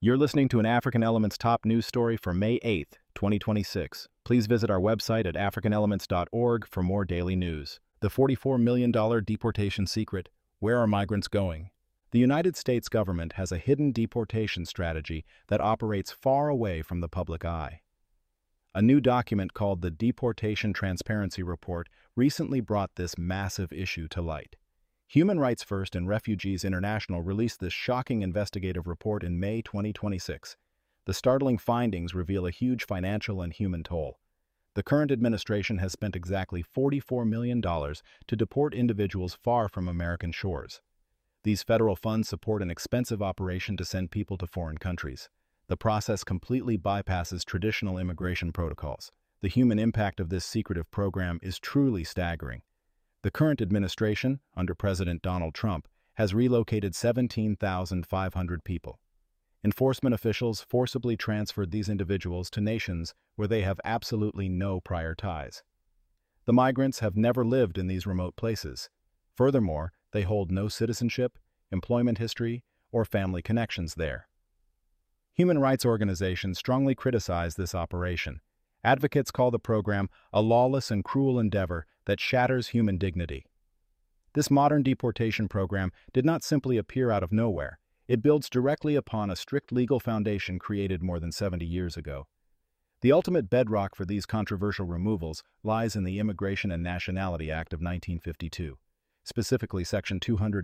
You're listening to an African Elements top news story for May 8th, 2026. Please visit our website at africanelements.org for more daily news. The $44 million deportation secret. Where are migrants going? The United States government has a hidden deportation strategy that operates far away from the public eye. A new document called the Deportation Transparency Report recently brought this massive issue to light. Human Rights First and Refugees International released this shocking investigative report in May 2026. The startling findings reveal a huge financial and human toll. The current administration has spent exactly $44 million to deport individuals far from American shores. These federal funds support an expensive operation to send people to foreign countries. The process completely bypasses traditional immigration protocols. The human impact of this secretive program is truly staggering. The current administration, under President Donald Trump, has relocated 17,500 people. Enforcement officials forcibly transferred these individuals to nations where they have absolutely no prior ties. The migrants have never lived in these remote places. Furthermore, they hold no citizenship, employment history, or family connections there. Human rights organizations strongly criticize this operation. Advocates call the program a lawless and cruel endeavor that shatters human dignity. This modern deportation program did not simply appear out of nowhere. It builds directly upon a strict legal foundation created more than 70 years ago. The ultimate bedrock for these controversial removals lies in the Immigration and Nationality Act of 1952. Specifically, Section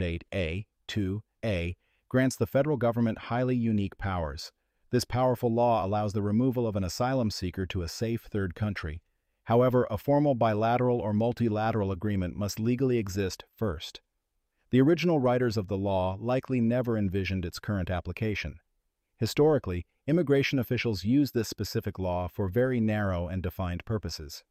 208A(2)(a) grants the federal government highly unique powers. This powerful law allows the removal of an asylum seeker to a safe third country. However, a formal bilateral or multilateral agreement must legally exist first. The original writers of the law likely never envisioned its current application. Historically, immigration officials used this specific law for very narrow and defined purposes.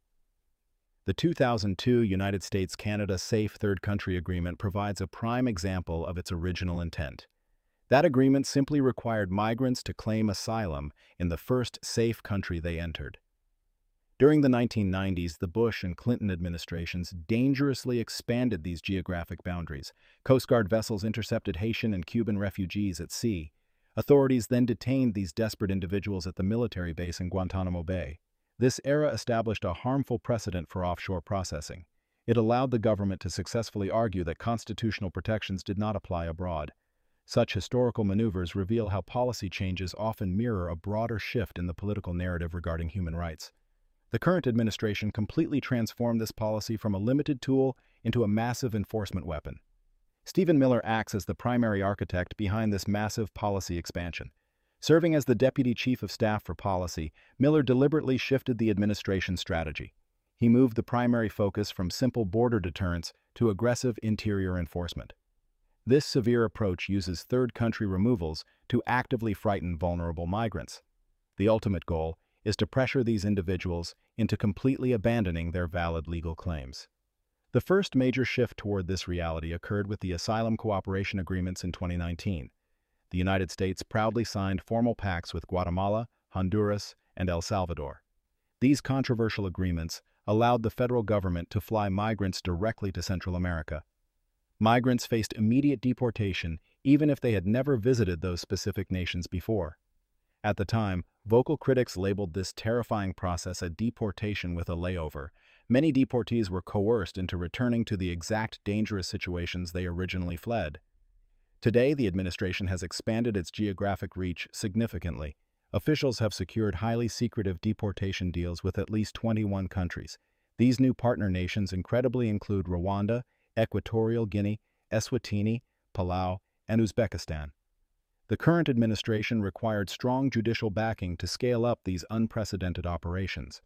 The 2002 United States-Canada Safe Third Country Agreement provides a prime example of its original intent. That agreement simply required migrants to claim asylum in the first safe country they entered. During the 1990s, the Bush and Clinton administrations dangerously expanded these geographic boundaries. Coast Guard vessels intercepted Haitian and Cuban refugees at sea. Authorities then detained these desperate individuals at the military base in Guantanamo Bay. This era established a harmful precedent for offshore processing. It allowed the government to successfully argue that constitutional protections did not apply abroad. Such historical maneuvers reveal how policy changes often mirror a broader shift in the political narrative regarding human rights. The current administration completely transformed this policy from a limited tool into a massive enforcement weapon. Stephen Miller acts as the primary architect behind this massive policy expansion. Serving as the Deputy Chief of Staff for Policy, Miller deliberately shifted the administration's strategy. He moved the primary focus from simple border deterrence to aggressive interior enforcement. This severe approach uses third country removals to actively frighten vulnerable migrants. The ultimate goal is to pressure these individuals into completely abandoning their valid legal claims. The first major shift toward this reality occurred with the Asylum Cooperation Agreements in 2019. The United States proudly signed formal pacts with Guatemala, Honduras, and El Salvador. These controversial agreements allowed the federal government to fly migrants directly to Central America. Migrants faced immediate deportation even if they had never visited those specific nations before. At the time, vocal critics labeled this terrifying process a deportation with a layover. Many deportees were coerced into returning to the exact dangerous situations they originally fled. Today, the administration has expanded its geographic reach significantly. Officials have secured highly secretive deportation deals with at least 21 countries. These new partner nations incredibly include Rwanda, Equatorial Guinea, Eswatini, Palau, and Uzbekistan. The current administration required strong judicial backing to scale up these unprecedented operations.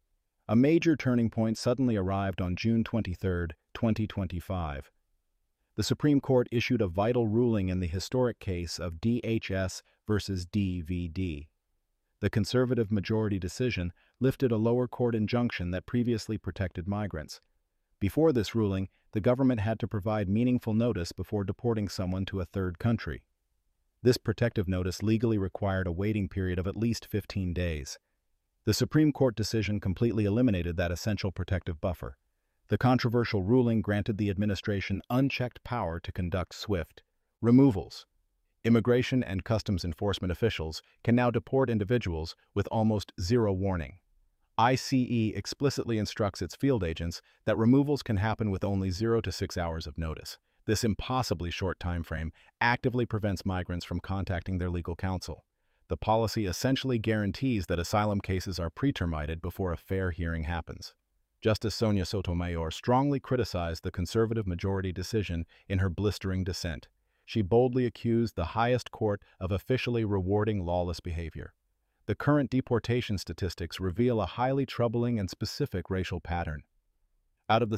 A major turning point suddenly arrived on June 23, 2025. The Supreme Court issued a vital ruling in the historic case of DHS versus DVD. The conservative majority decision lifted a lower court injunction that previously protected migrants. Before this ruling, the government had to provide meaningful notice before deporting someone to a third country. This protective notice legally required a waiting period of at least 15 days. The Supreme Court decision completely eliminated that essential protective buffer. The controversial ruling granted the administration unchecked power to conduct swift removals. Immigration and customs enforcement officials can now deport individuals with almost zero warning. ICE explicitly instructs its field agents that removals can happen with only 0 to 6 hours of notice. This impossibly short time frame actively prevents migrants from contacting their legal counsel. The policy essentially guarantees that asylum cases are pretermited before a fair hearing happens. Justice Sonia Sotomayor strongly criticized the conservative majority decision in her blistering dissent. She boldly accused the highest court of officially rewarding lawless behavior. The current deportation statistics reveal a highly troubling and specific racial pattern. Out of the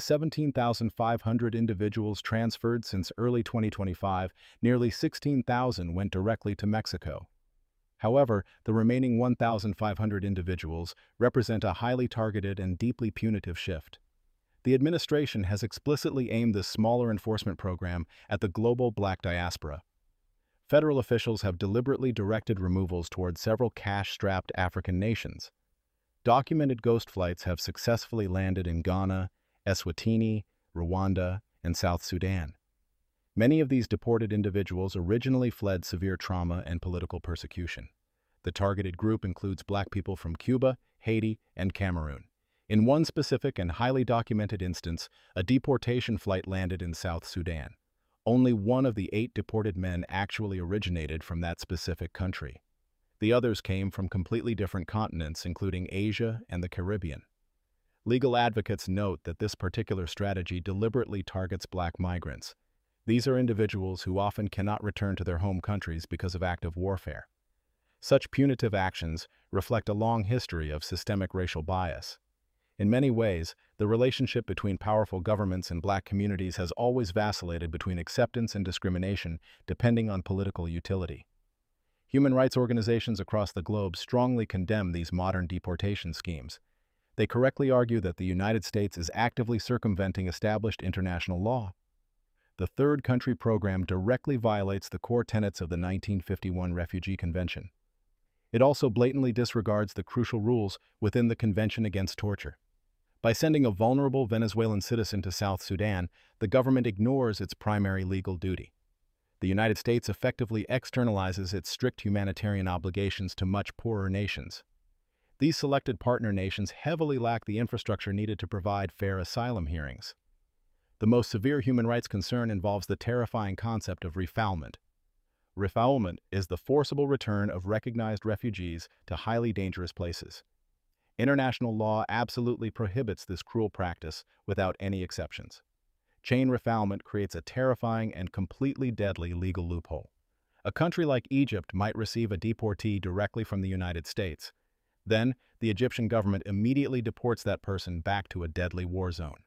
17,500 individuals transferred since early 2025, nearly 16,000 went directly to Mexico. However, the remaining 1,500 individuals represent a highly targeted and deeply punitive shift. The administration has explicitly aimed this smaller enforcement program at the global Black diaspora. Federal officials have deliberately directed removals toward several cash-strapped African nations. Documented ghost flights have successfully landed in Ghana, Eswatini, Rwanda, and South Sudan. Many of these deported individuals originally fled severe trauma and political persecution. The targeted group includes Black people from Cuba, Haiti, and Cameroon. In one specific and highly documented instance, a deportation flight landed in South Sudan. Only one of the 8 deported men actually originated from that specific country. The others came from completely different continents, including Asia and the Caribbean. Legal advocates note that this particular strategy deliberately targets Black migrants. These are individuals who often cannot return to their home countries because of active warfare. Such punitive actions reflect a long history of systemic racial bias. In many ways, the relationship between powerful governments and Black communities has always vacillated between acceptance and discrimination, depending on political utility. Human rights organizations across the globe strongly condemn these modern deportation schemes. They correctly argue that the United States is actively circumventing established international law. The Third Country Program directly violates the core tenets of the 1951 Refugee Convention. It also blatantly disregards the crucial rules within the Convention Against Torture. By sending a vulnerable Venezuelan citizen to South Sudan, the government ignores its primary legal duty. The United States effectively externalizes its strict humanitarian obligations to much poorer nations. These selected partner nations heavily lack the infrastructure needed to provide fair asylum hearings. The most severe human rights concern involves the terrifying concept of refoulement. Refoulement is the forcible return of recognized refugees to highly dangerous places. International law absolutely prohibits this cruel practice without any exceptions. Chain refoulement creates a terrifying and completely deadly legal loophole. A country like Egypt might receive a deportee directly from the United States. Then, the Egyptian government immediately deports that person back to a deadly war zone.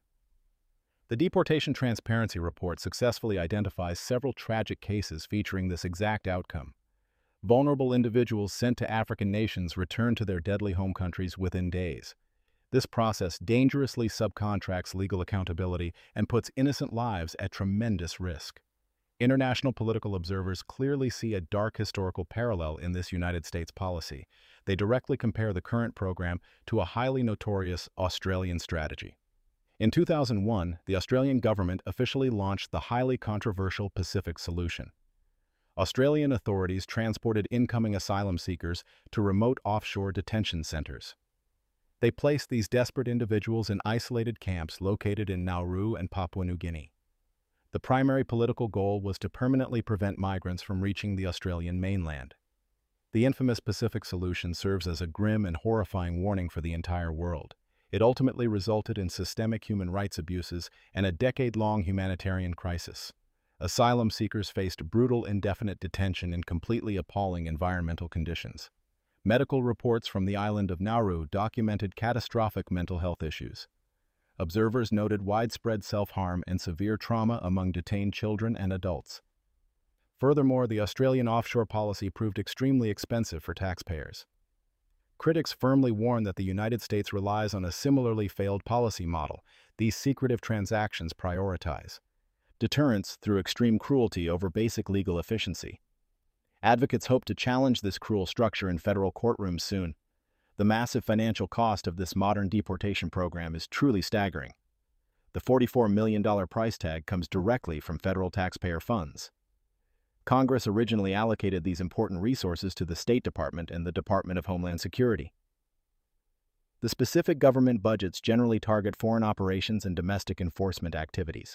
The Deportation Transparency Report successfully identifies several tragic cases featuring this exact outcome. Vulnerable individuals sent to African nations return to their deadly home countries within days. This process dangerously subcontracts legal accountability and puts innocent lives at tremendous risk. International political observers clearly see a dark historical parallel in this United States policy. They directly compare the current program to a highly notorious Australian strategy. In 2001, the Australian government officially launched the highly controversial Pacific Solution. Australian authorities transported incoming asylum seekers to remote offshore detention centers. They placed these desperate individuals in isolated camps located in Nauru and Papua New Guinea. The primary political goal was to permanently prevent migrants from reaching the Australian mainland. The infamous Pacific Solution serves as a grim and horrifying warning for the entire world. It ultimately resulted in systemic human rights abuses and a decade-long humanitarian crisis. Asylum seekers faced brutal indefinite detention in completely appalling environmental conditions. Medical reports from the island of Nauru documented catastrophic mental health issues. Observers noted widespread self-harm and severe trauma among detained children and adults. Furthermore, the Australian offshore policy proved extremely expensive for taxpayers. Critics firmly warn that the United States relies on a similarly failed policy model. These secretive transactions prioritize deterrence through extreme cruelty over basic legal efficiency. Advocates hope to challenge this cruel structure in federal courtrooms soon. The massive financial cost of this modern deportation program is truly staggering. The $44 million price tag comes directly from federal taxpayer funds. Congress originally allocated these important resources to the State Department and the Department of Homeland Security. The specific government budgets generally target foreign operations and domestic enforcement activities.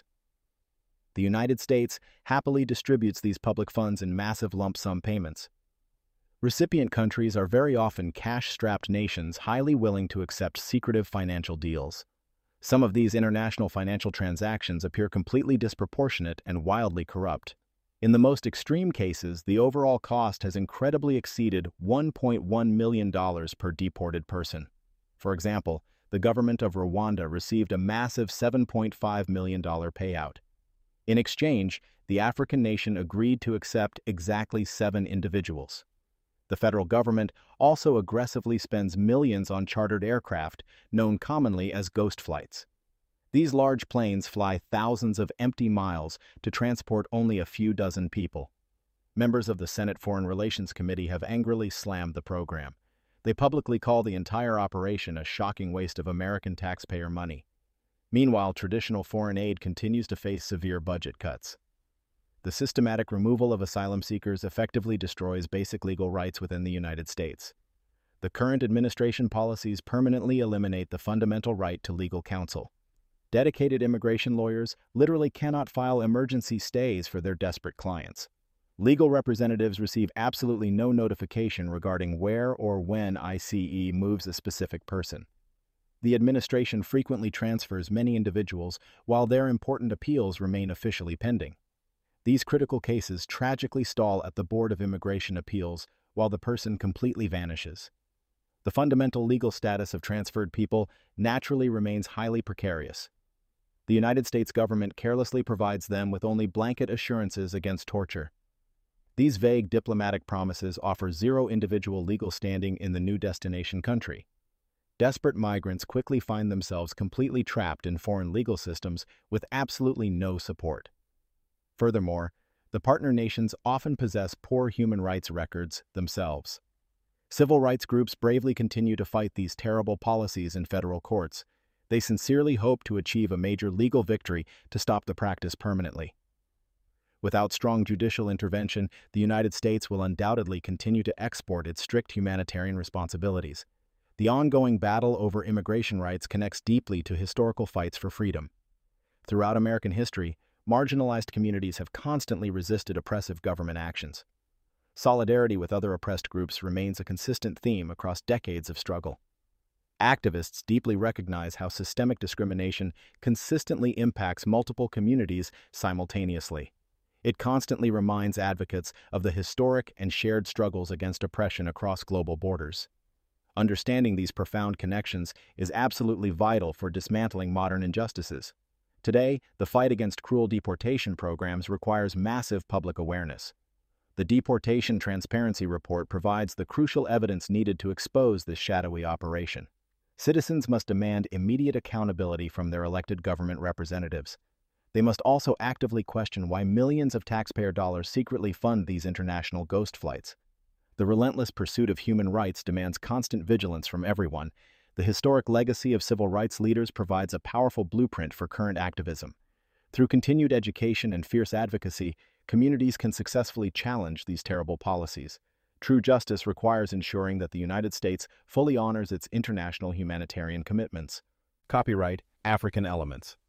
The United States happily distributes these public funds in massive lump sum payments. Recipient countries are very often cash-strapped nations highly willing to accept secretive financial deals. Some of these international financial transactions appear completely disproportionate and wildly corrupt. In the most extreme cases, the overall cost has incredibly exceeded $1.1 million per deported person. For example, the government of Rwanda received a massive $7.5 million payout. In exchange, the African nation agreed to accept exactly 7 individuals. The federal government also aggressively spends millions on chartered aircraft, known commonly as ghost flights. These large planes fly thousands of empty miles to transport only a few dozen people. Members of the Senate Foreign Relations Committee have angrily slammed the program. They publicly call the entire operation a shocking waste of American taxpayer money. Meanwhile, traditional foreign aid continues to face severe budget cuts. The systematic removal of asylum seekers effectively destroys basic legal rights within the United States. The current administration policies permanently eliminate the fundamental right to legal counsel. Dedicated immigration lawyers literally cannot file emergency stays for their desperate clients. Legal representatives receive absolutely no notification regarding where or when ICE moves a specific person. The administration frequently transfers many individuals while their important appeals remain officially pending. These critical cases tragically stall at the Board of Immigration Appeals while the person completely vanishes. The fundamental legal status of transferred people naturally remains highly precarious. The United States government carelessly provides them with only blanket assurances against torture. These vague diplomatic promises offer zero individual legal standing in the new destination country. Desperate migrants quickly find themselves completely trapped in foreign legal systems with absolutely no support. Furthermore, the partner nations often possess poor human rights records themselves. Civil rights groups bravely continue to fight these terrible policies in federal courts. They sincerely hope to achieve a major legal victory to stop the practice permanently. Without strong judicial intervention, the United States will undoubtedly continue to export its strict humanitarian responsibilities. The ongoing battle over immigration rights connects deeply to historical fights for freedom. Throughout American history, marginalized communities have constantly resisted oppressive government actions. Solidarity with other oppressed groups remains a consistent theme across decades of struggle. Activists deeply recognize how systemic discrimination consistently impacts multiple communities simultaneously. It constantly reminds advocates of the historic and shared struggles against oppression across global borders. Understanding these profound connections is absolutely vital for dismantling modern injustices. Today, the fight against cruel deportation programs requires massive public awareness. The Deportation Transparency Report provides the crucial evidence needed to expose this shadowy operation. Citizens must demand immediate accountability from their elected government representatives. They must also actively question why millions of taxpayer dollars secretly fund these international ghost flights. The relentless pursuit of human rights demands constant vigilance from everyone. The historic legacy of civil rights leaders provides a powerful blueprint for current activism. Through continued education and fierce advocacy, communities can successfully challenge these terrible policies. True justice requires ensuring that the United States fully honors its international humanitarian commitments. Copyright African Elements.